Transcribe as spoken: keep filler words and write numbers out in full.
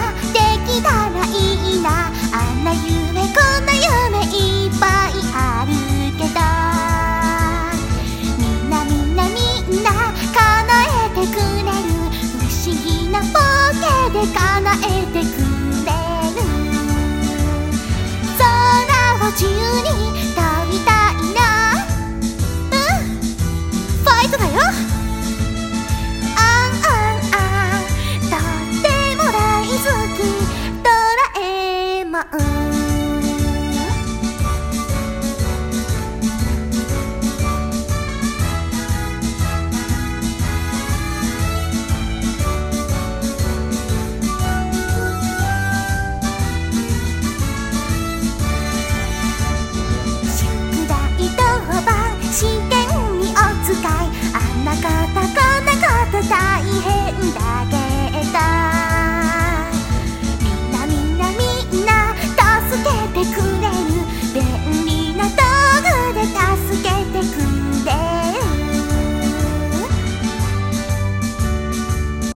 できたらいいな。あんな夢こんな夢いっぱいあるけど、みんなみんなみんな叶えてくれる。不思議なボケで叶えてくれる。